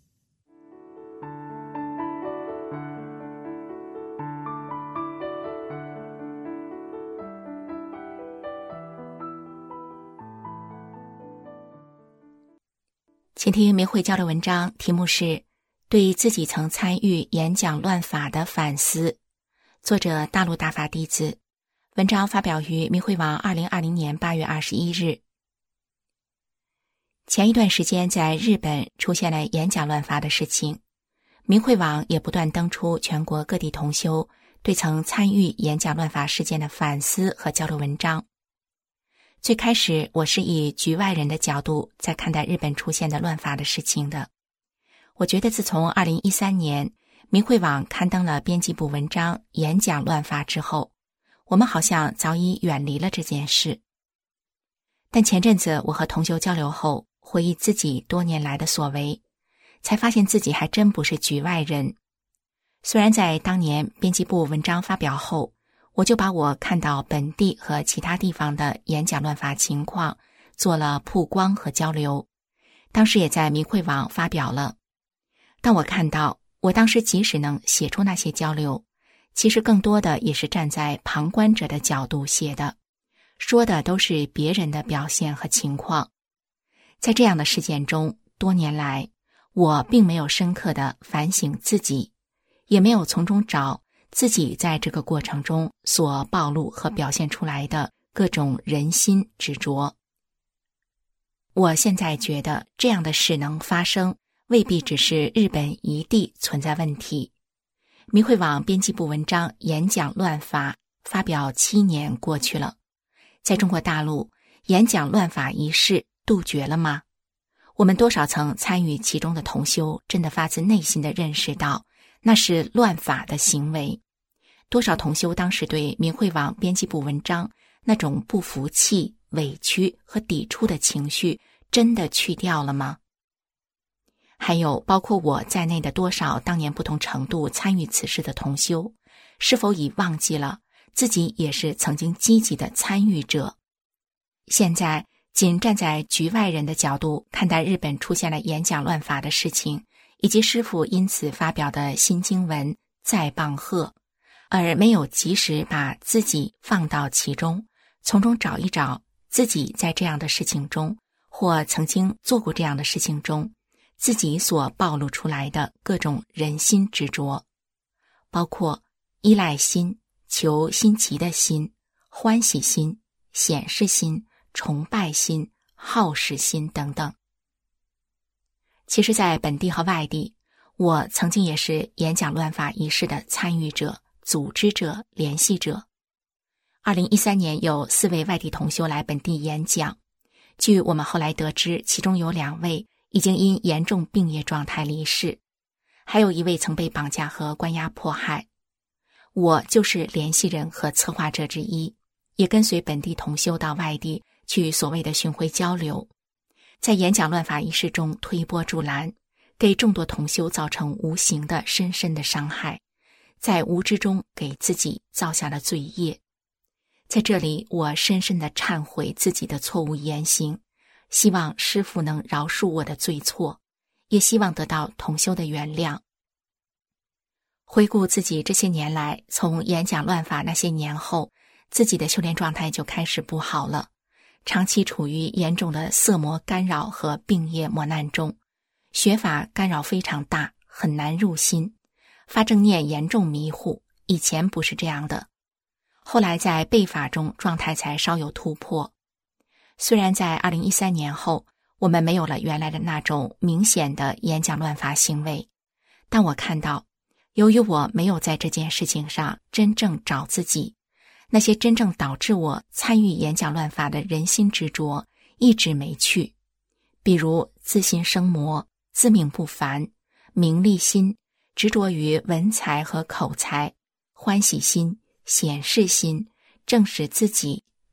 请听明慧交流文章，题目是对自己曾参与演讲乱法的反思，作者大陆大法弟子，文章发表于明慧网二零二零年八月二十一日。前一段时间在日本出现了演讲乱法的事情，明慧网也不断登出全国各地同修对曾参与演讲乱法事件的反思和交流文章。最开始我是以局外人的角度在看待日本出现的乱法的事情的。我觉得自从二零一三年明慧网刊登了编辑部文章演讲乱法之后，我们好像早已远离了这件事。但前阵子我和同修交流后，回忆自己多年来的所为，才发现自己还真不是局外人。虽然在当年编辑部文章发表后，我就把我看到本地和其他地方的演讲乱法情况做了曝光和交流，当时也在明慧网发表了。但我看到我当时即使能写出那些交流，其实更多的也是站在旁观者的角度写的，说的都是别人的表现和情况。在这样的事件中，多年来我并没有深刻的反省自己，也没有从中找自己在这个过程中所暴露和表现出来的各种人心执着。我现在觉得这样的事能发生，未必只是日本一地存在问题。明慧网编辑部文章演讲乱法发表七年过去了，在中国大陆演讲乱法一事杜绝了吗？我们多少曾参与其中的同修真的发自内心地认识到那是乱法的行为。多少同修当时对明慧网编辑部文章那种不服气、委屈和抵触的情绪真的去掉了吗？还有包括我在内的多少当年不同程度参与此事的同修，是否已忘记了自己也是曾经积极的参与者？现在仅站在局外人的角度看待日本出现了演讲乱法的事情，以及师父因此发表的新经文再棒喝，而没有及时把自己放到其中，从中找一找自己在这样的事情中，或曾经做过这样的事情中，自己所暴露出来的各种人心执着，包括依赖心、求新奇的心、欢喜心、显示心、崇拜心、好事心等等。其实在本地和外地，我曾经也是演讲乱法一事的参与者、组织者、联系者。二零一三年有四位外地同修来本地演讲，据我们后来得知，其中有两位已经因严重病业状态离世，还有一位曾被绑架和关押迫害。我就是联系人和策划者之一，也跟随本地同修到外地去所谓的巡回交流，在演讲乱法一事中推波助澜，给众多同修造成无形的深深的伤害，在无知中给自己造下了罪业。在这里我深深地忏悔自己的错误言行，希望师父能饶恕我的罪错，也希望得到同修的原谅。回顾自己这些年来，从演讲乱法那些年后，自己的修炼状态就开始不好了，长期处于严重的色魔干扰和病业磨难中，学法干扰非常大，很难入心，发正念严重迷糊，以前不是这样的。后来在背法中状态才稍有突破。虽然在二零一三年后，我们没有了原来的那种明显的演讲乱法行为，但我看到，由于我没有在这件事情上真正找自己，那些真正导致我参与演讲乱法的人心执着一直没去，比如自信生魔、自命不凡、名利心、执着于文采和口才、欢喜心、显示心、证实自己、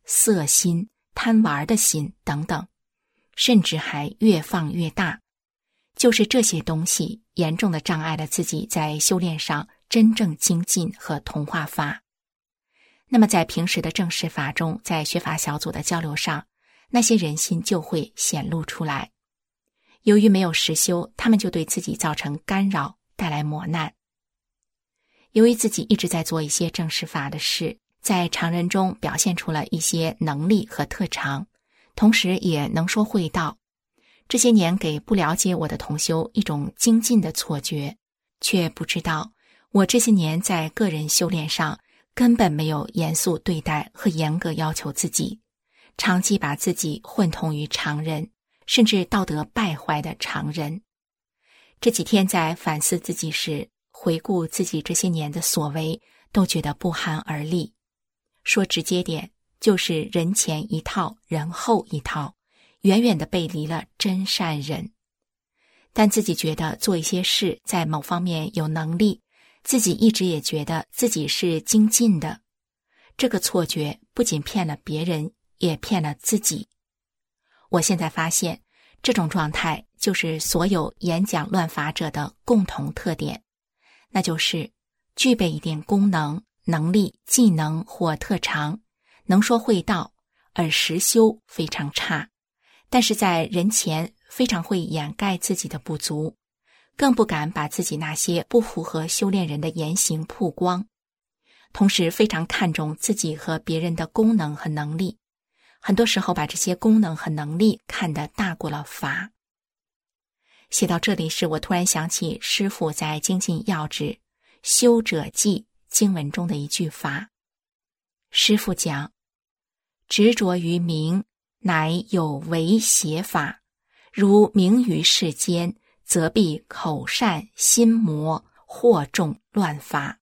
色心、贪玩的心等等，甚至还越放越大。就是这些东西严重的障碍了自己在修炼上真正精进和同化法。那么在平时的正式法中，在学法小组的交流上，那些人心就会显露出来。由于没有实修，他们就对自己造成干扰，带来磨难。由于自己一直在做一些正式法的事，在常人中表现出了一些能力和特长，同时也能说会道。这些年给不了解我的同修一种精进的错觉，却不知道我这些年在个人修炼上根本没有严肃对待和严格要求自己，长期把自己混同于常人，甚至道德败坏的常人。这几天在反思自己时，回顾自己这些年的所为，都觉得不寒而栗。说直接点，就是人前一套，人后一套，远远地背离了真善人。但自己觉得做一些事在某方面有能力，自己一直也觉得自己是精进的。这个错觉不仅骗了别人，也骗了自己。我现在发现，这种状态就是所有演讲乱法者的共同特点，那就是具备一点功能、能力、技能或特长，能说会道，而实修非常差，但是在人前非常会掩盖自己的不足，更不敢把自己那些不符合修炼人的言行曝光，同时非常看重自己和别人的功能和能力，很多时候把这些功能和能力看得大过了法。写到这里时，我突然想起师父在《精进要旨·修者记》经文中的一句法。师父讲，执着于名，乃有为邪法，如名于世间，则必口善心魔，惑众乱法。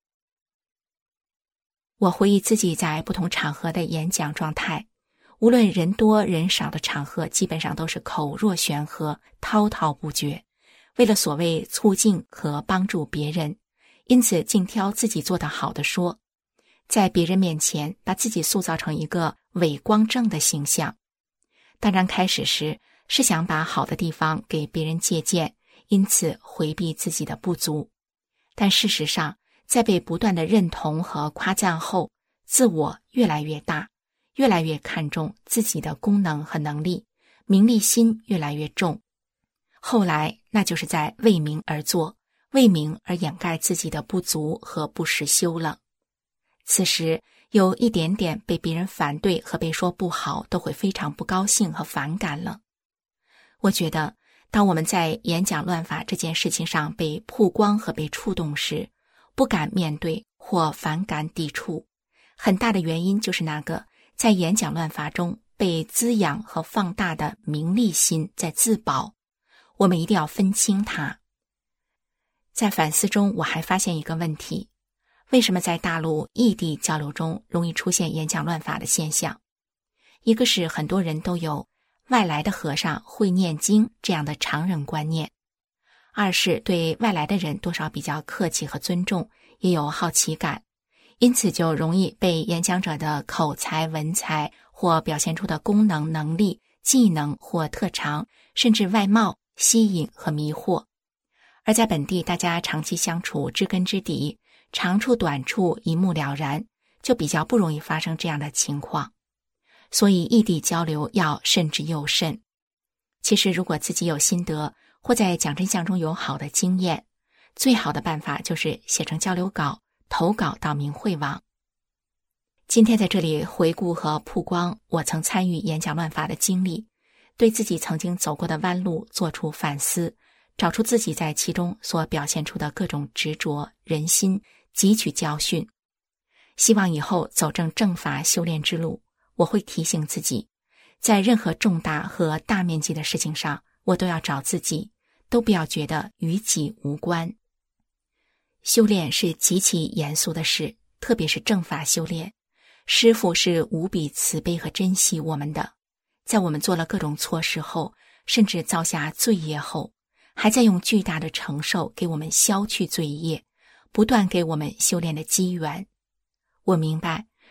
我回忆自己在不同场合的演讲状态，无论人多人少的场合，基本上都是口若悬河，滔滔不绝，为了所谓促进和帮助别人，因此尽挑自己做得好的说，在别人面前把自己塑造成一个伟光正的形象。当然开始时是想把好的地方给别人借鉴，因此回避自己的不足。但事实上，在被不断的认同和夸赞后，自我越来越大，越来越看重自己的功能和能力，名利心越来越重。后来那就是在为名而做，为名而掩盖自己的不足和不实修了。此时有一点点被别人反对和被说不好，都会非常不高兴和反感了。我觉得当我们在演讲乱法这件事情上被曝光和被触动时，不敢面对或反感抵触，很大的原因就是那个在演讲乱法中被滋养和放大的名利心在自保，我们一定要分清它。在反思中，我还发现一个问题，为什么在大陆异地交流中容易出现演讲乱法的现象？一个是很多人都有外来的和尚会念经这样的常人观念，二是对外来的人多少比较客气和尊重，也有好奇感，因此就容易被演讲者的口才、文采或表现出的功能、能力、技能或特长，甚至外貌吸引和迷惑。而在本地大家长期相处，知根知底，长处短处一目了然，就比较不容易发生这样的情况。所以异地交流要慎之又慎。其实如果自己有心得，或在讲真相中有好的经验，最好的办法就是写成交流稿，投稿到明慧网。今天在这里回顾和曝光我曾参与演讲乱法的经历，对自己曾经走过的弯路做出反思，找出自己在其中所表现出的各种执着、人心，汲取教训。希望以后走正正法修炼之路，我会提醒自己，在任何重大和大面积的事情上，我都要找自己，都不要觉得与己无关。修炼是极其严肃的事，特别是正法修炼，师父是无比慈悲和珍惜我们的，在我们做了各种错事后，甚至造下罪业后，还在用巨大的承受给我们消去罪业，不断给我们修炼的机缘。我明白，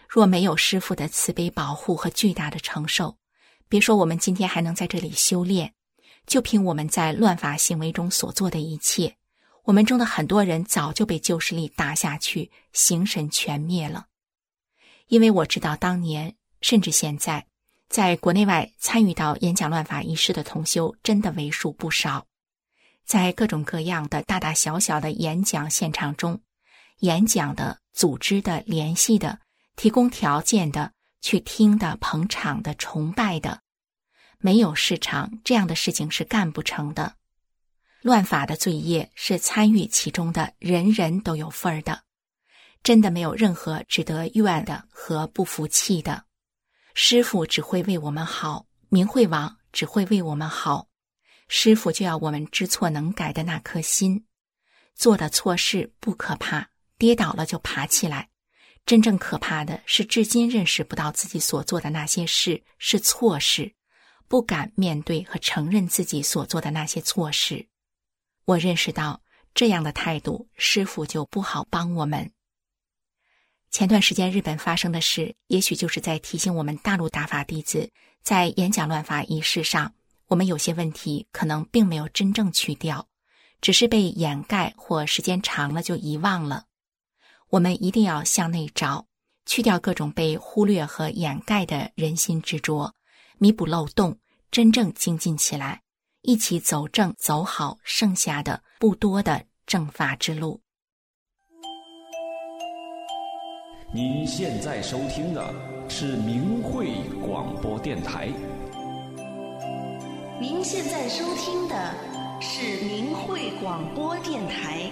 若没有师父的慈悲保护和巨大的承受，别说我们今天还能在这里修炼，就凭我们在乱法行为中所做的一切，我们中的很多人早就被旧势力打下去，形神全灭了。因为我知道当年甚至现在，在国内外参与到演讲乱法仪式的同修真的为数不少。在各种各样的大大小小的演讲现场中，演讲的、组织的、联系的、提供条件的、去听的、捧场的、崇拜的，没有市场，这样的事情是干不成的。乱法的罪业是参与其中的人人都有份儿的，真的没有任何值得怨的和不服气的。师父只会为我们好，明慧网只会为我们好，师父就要我们知错能改的那颗心。做的错事不可怕，跌倒了就爬起来，真正可怕的是至今认识不到自己所做的那些事是错事，不敢面对和承认自己所做的那些错事。我认识到这样的态度，师父就不好帮我们。前段时间日本发生的事，也许就是在提醒我们大陆大法弟子，在演讲乱法仪式上，我们有些问题可能并没有真正去掉，只是被掩盖或时间长了就遗忘了。我们一定要向内找，去掉各种被忽略和掩盖的人心执着，弥补漏洞，真正精进起来，一起走正走好剩下的不多的正法之路。 您现在收听的是明慧广播电台。 您现在收听的是明慧广播电台。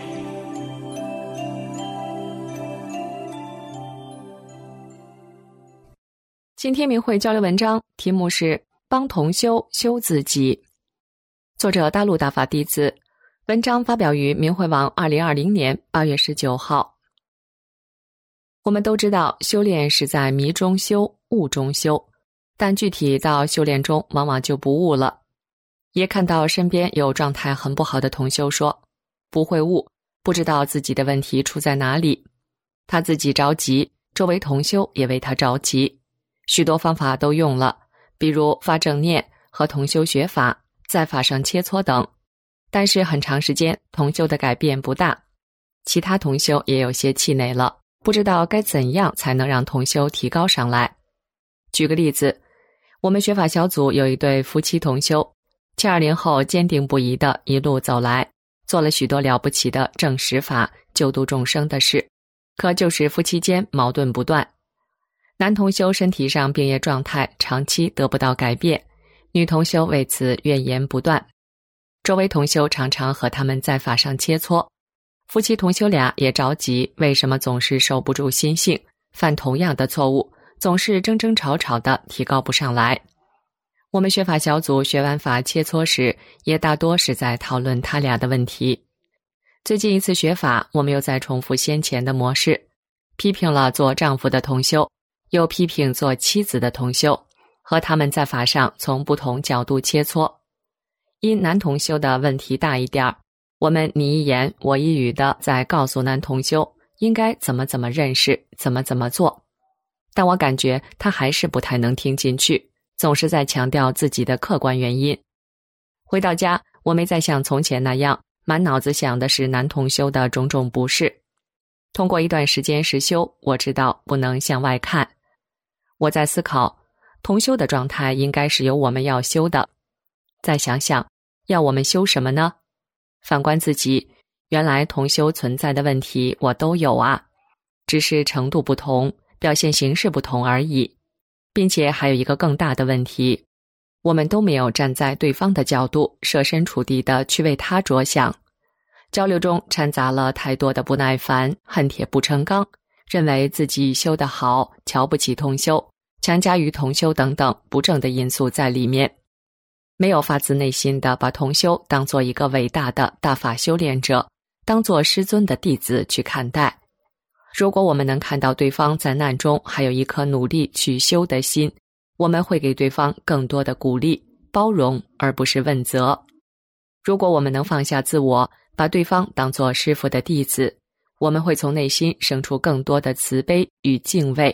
今天明慧交流文章题目是帮同修修自己，作者大陆大法弟子，文章发表于明慧网二零二零年八月十九号。我们都知道修炼是在迷中修，悟中修，但具体到修炼中往往就不悟了。也看到身边有状态很不好的同修说不会悟，不知道自己的问题出在哪里，他自己着急，周围同修也为他着急，许多方法都用了，比如发正念和同修学法，在法上切磋等，但是很长时间同修的改变不大，其他同修也有些气馁了，不知道该怎样才能让同修提高上来。举个例子，我们学法小组有一对夫妻同修，七二零后坚定不移地一路走来，做了许多了不起的正实法、救度众生的事，可就是夫妻间矛盾不断。男同修身体上病业状态长期得不到改变，女同修为此怨言不断。周围同修常常和他们在法上切磋，夫妻同修俩也着急，为什么总是收不住心性，犯同样的错误，总是争争吵吵的，提高不上来。我们学法小组学完法切磋时，也大多是在讨论他俩的问题。最近一次学法，我们又在重复先前的模式，批评了做丈夫的同修，又批评做妻子的同修，和他们在法上从不同角度切磋。因男同修的问题大一点，我们你一言我一语的在告诉男同修应该怎么怎么认识，怎么怎么做，但我感觉他还是不太能听进去，总是在强调自己的客观原因。回到家，我没再像从前那样满脑子想的是男同修的种种不是。通过一段时间实修，我知道不能向外看。我在思考，同修的状态应该是由我们要修的。再想想，要我们修什么呢？反观自己，原来同修存在的问题我都有啊，只是程度不同，表现形式不同而已。并且还有一个更大的问题，我们都没有站在对方的角度，设身处地的去为他着想。交流中掺杂了太多的不耐烦、恨铁不成钢，认为自己修得好，瞧不起同修，强加于同修等等不正的因素在里面，没有发自内心的把同修当作一个伟大的大法修炼者，当作师尊的弟子去看待。如果我们能看到对方在难中还有一颗努力去修的心，我们会给对方更多的鼓励、包容，而不是问责。如果我们能放下自我，把对方当作师父的弟子，我们会从内心生出更多的慈悲与敬畏，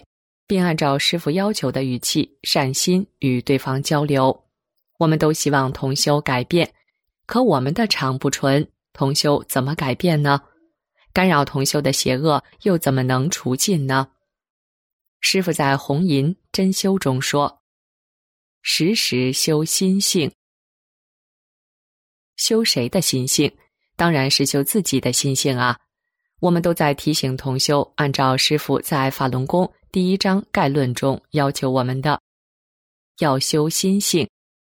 并按照师父要求的语气善心与对方交流。我们都希望同修改变，可我们的肠不纯，同修怎么改变呢？干扰同修的邪恶又怎么能除尽呢？师父在红银真修中说，时时修心性。修谁的心性？当然是修自己的心性啊。我们都在提醒同修按照师父在法轮功第一章概论中要求我们的，要修心性。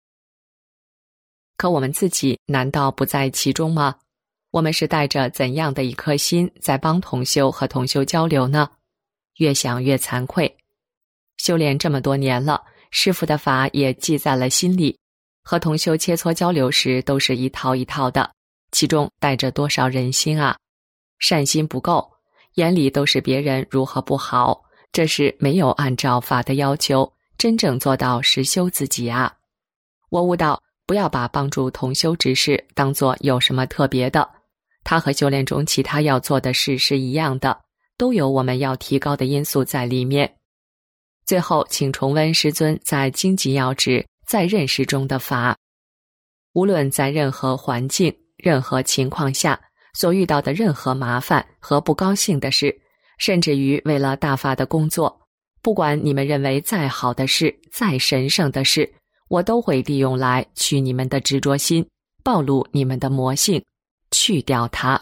可我们自己难道不在其中吗？我们是带着怎样的一颗心在帮同修和同修交流呢？越想越惭愧。修炼这么多年了，师父的法也记在了心里，和同修切磋交流时都是一套一套的，其中带着多少人心啊！善心不够，眼里都是别人如何不好，这是没有按照法的要求真正做到实修自己啊！我悟到，不要把帮助同修之事当作有什么特别的，它和修炼中其他要做的事是一样的，都有我们要提高的因素在里面。最后，请重温师尊在经济要旨在认识中的法。无论在任何环境、任何情况下所遇到的任何麻烦和不高兴的事，甚至于为了大法的工作，不管你们认为再好的事、再神圣的事，我都会利用来去你们的执着心，暴露你们的魔性，去掉它。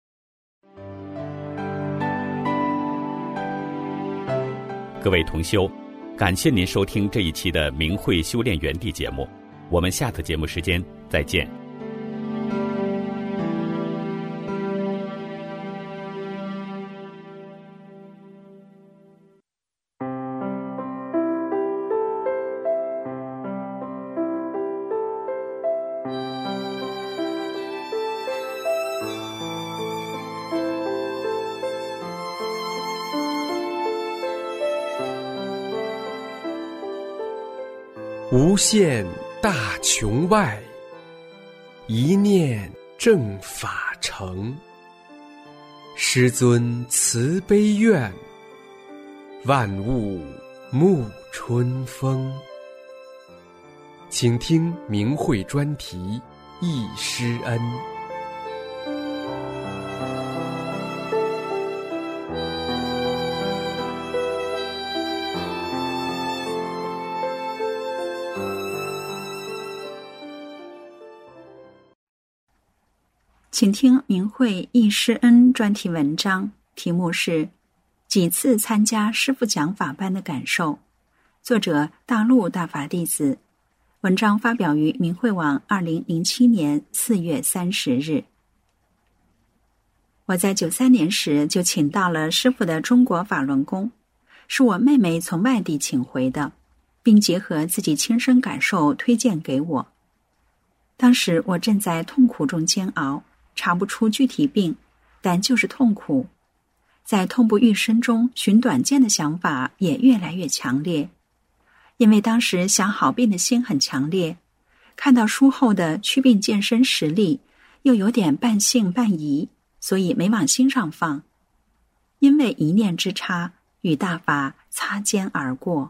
各位同修，感谢您收听这一期的明慧修炼园地节目，我们下次节目时间再见。 无限大穹外，一念正法成。师尊慈悲愿，万物沐春风。请听明慧专题忆师恩。 请听明慧忆师恩专题文章，题目是几次参加师父讲法班的感受，作者大陆大法弟子，文章发表于明慧网二零零七年四月三十日。我在九三年时就请到了师父的中国法轮功，是我妹妹从外地请回的，并结合自己亲身感受推荐给我。当时我正在痛苦中煎熬，查不出具体病，但就是痛苦。在痛不欲生中寻短见的想法也越来越强烈，因为当时想好病的心很强烈，看到书后的祛病健身实例，又有点半信半疑，所以没往心上放。因为一念之差，与大法擦肩而过。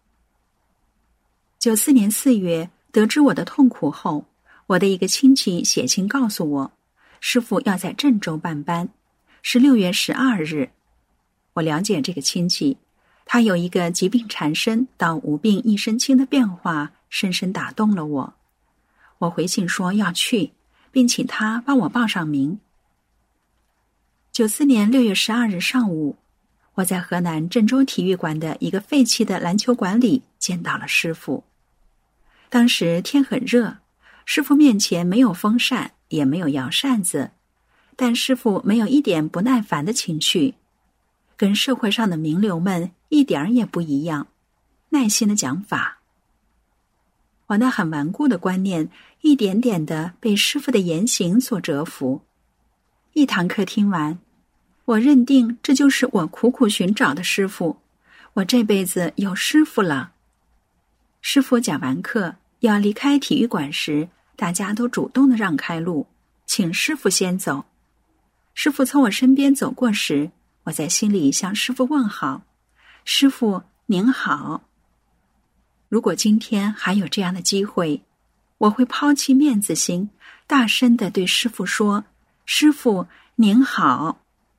九四年四月，得知我的痛苦后，我的一个亲戚写信告诉我，师父要在郑州办班，是六月十二日。我了解这个亲戚，他有一个疾病缠身到无病一身轻的变化，深深打动了我。我回信说要去，并请他帮我报上名。九四年六月十二日上午，我在河南郑州体育馆的一个废弃的篮球馆里见到了师父。当时天很热，师父面前没有风扇，也没有摇扇子，但师父没有一点不耐烦的情绪，跟社会上的名流们一点儿也不一样，耐心的讲法。我那很顽固的观念一点点的被师父的言行所折服。一堂课听完，我认定这就是我苦苦寻找的师父，我这辈子有师父了。师父讲完课要离开体育馆时，大家都主动的让开路，请师父先走。师父从我身边走过时，我在心里向师父问好，师父您好。如果今天还有这样的机会，我会抛弃面子心，大声地对师父说：师父您好。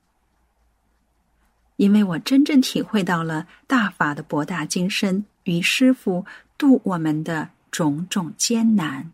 因为我真正体会到了大法的博大精深与师父度我们的种种艰难。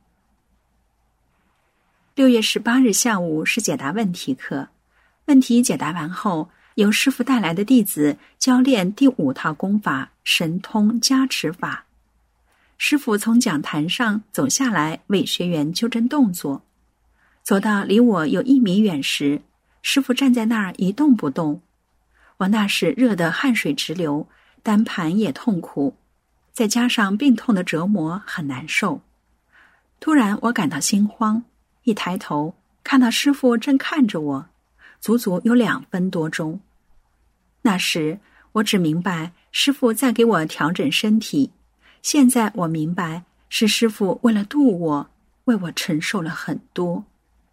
六月十八日下午是解答问题课，问题解答完后，由师父带来的弟子教练第五套功法神通加持法。师父从讲坛上走下来，为学员纠正动作。走到离我有一米远时，师父站在那儿一动不动。我那时热得汗水直流，单盘也痛苦，再加上病痛的折磨，很难受。突然我感到心慌，一抬头看到师父正看着我，足足有两分多钟。那时我只明白师父在给我调整身体，现在我明白是师父为了度我，为我承受了很多。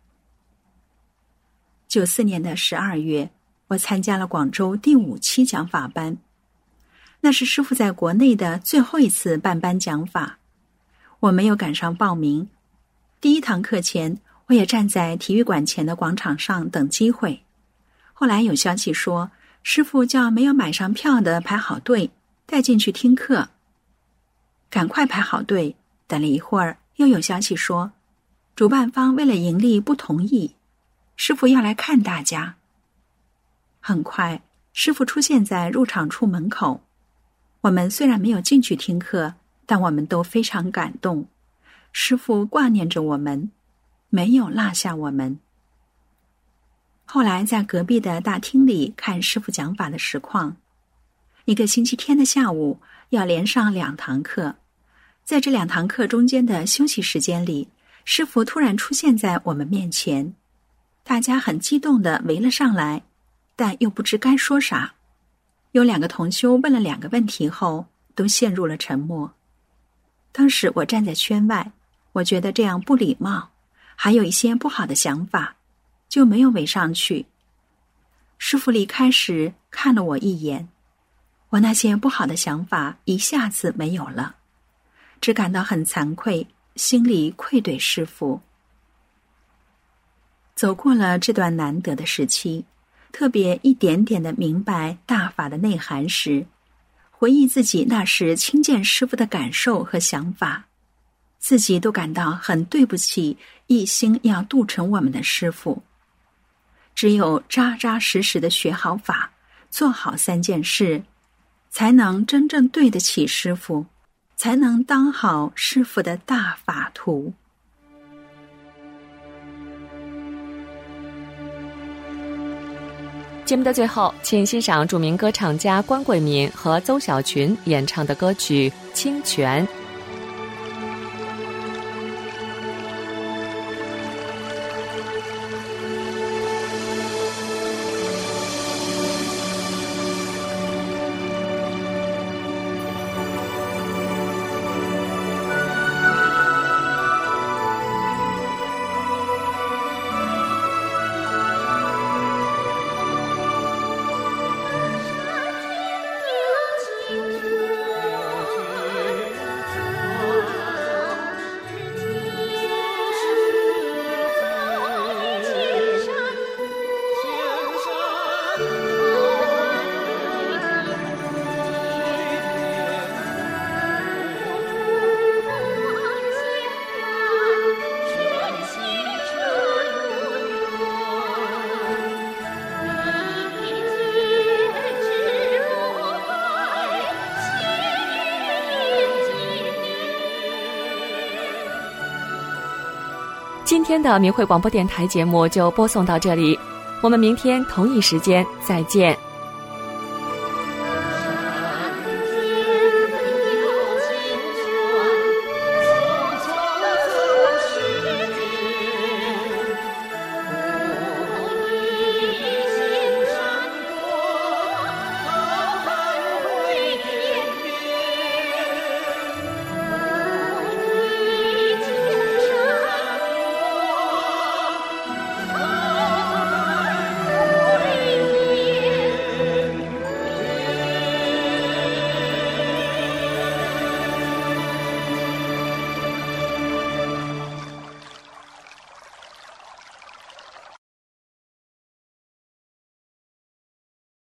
九四年的十二月，我参加了广州第五期讲法班，那是师父在国内的最后一次办班讲法。我没有赶上报名，第一堂课前，我也站在体育馆前的广场上等机会。后来有消息说，师父叫没有买上票的排好队，带进去听课。赶快排好队，等了一会儿，又有消息说，主办方为了盈利不同意，师父要来看大家。很快，师父出现在入场处门口。我们虽然没有进去听课，但我们都非常感动。师父挂念着我们，没有落下我们。后来在隔壁的大厅里看师父讲法的实况。一个星期天的下午要连上两堂课，在这两堂课中间的休息时间里，师父突然出现在我们面前，大家很激动地围了上来，但又不知该说啥。有两个同修问了两个问题后，都陷入了沉默。当时我站在圈外，我觉得这样不礼貌，还有一些不好的想法，就没有围上去。师父离开时看了我一眼，我那些不好的想法一下子没有了，只感到很惭愧，心里愧对师父。走过了这段难得的时期，特别一点点地明白大法的内涵时，回忆自己那时亲见师父的感受和想法，自己都感到很对不起一心要度成我们的师父。只有扎扎实实地学好法，做好三件事，才能真正对得起师父，才能当好师父的大法徒。 节目的最后，请欣赏著名歌唱家关桂敏和邹小群演唱的歌曲《清泉》。今天的明慧广播电台节目就播送到这里，我们明天同一时间再见。